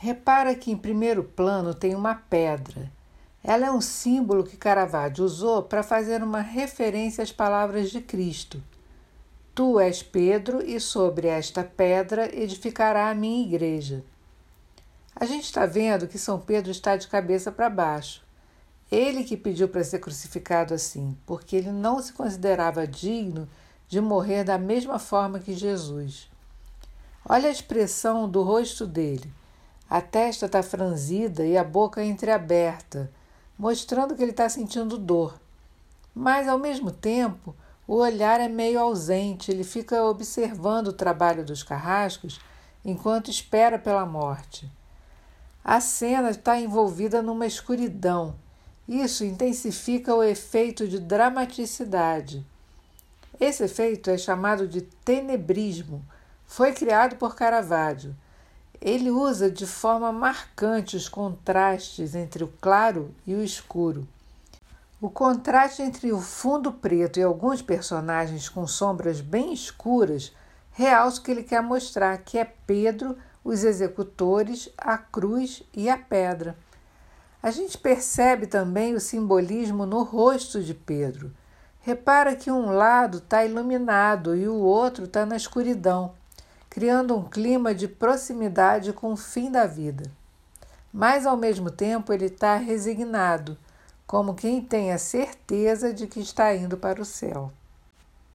Repara que em primeiro plano tem uma pedra. Ela é um símbolo que Caravaggio usou para fazer uma referência às palavras de Cristo. Tu és Pedro, e sobre esta pedra edificará a minha igreja. A gente está vendo que São Pedro está de cabeça para baixo. Ele que pediu para ser crucificado assim, porque ele não se considerava digno de morrer da mesma forma que Jesus. Olha a expressão do rosto dele. A testa está franzida e a boca entreaberta, mostrando que ele está sentindo dor. Mas, ao mesmo tempo, o olhar é meio ausente, ele fica observando o trabalho dos carrascos enquanto espera pela morte. A cena está envolvida numa escuridão. Isso intensifica o efeito de dramaticidade. Esse efeito é chamado de tenebrismo. Foi criado por Caravaggio. Ele usa de forma marcante os contrastes entre o claro e o escuro. O contraste entre o fundo preto e alguns personagens com sombras bem escuras realça o que ele quer mostrar, que é Pedro, os executores, a cruz e a pedra. A gente percebe também o simbolismo no rosto de Pedro. Repara que um lado está iluminado e o outro está na escuridão, criando um clima de proximidade com o fim da vida. Mas, ao mesmo tempo, ele está resignado, como quem tem a certeza de que está indo para o céu.